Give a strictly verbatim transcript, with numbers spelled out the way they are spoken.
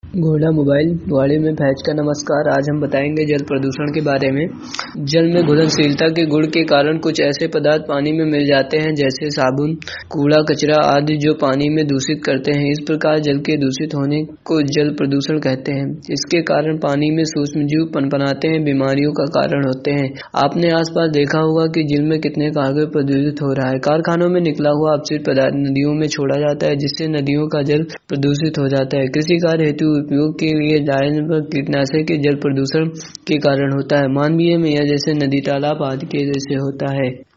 घोड़ा मोबाइल वाड़े में भैंस का नमस्कार। आज हम बताएंगे जल प्रदूषण के बारे में। जल में घुलनशीलता के गुण के कारण कुछ ऐसे पदार्थ पानी में मिल जाते हैं जैसे साबुन, कूड़ा कचरा आदि जो पानी में दूषित करते हैं। इस प्रकार जल के दूषित होने को जल प्रदूषण कहते हैं। इसके कारण पानी में सूक्ष्म जीव पनपनाते हैं, बीमारियों का कारण होते हैं। आपने आसपास देखा होगा कि जल में कितने कागज प्रदूषित हो रहा है। कारखानों में निकला हुआ अपशिष्ट पदार्थ नदियों में छोड़ा जाता है जिससे नदियों का जल प्रदूषित हो जाता है। कृषि कार्य हेतु उपयोग के लिए डाले कीटनाशक के जल प्रदूषण के कारण होता है। मानवीय में यह जैसे नदी, तालाब आदि के जैसे होता है।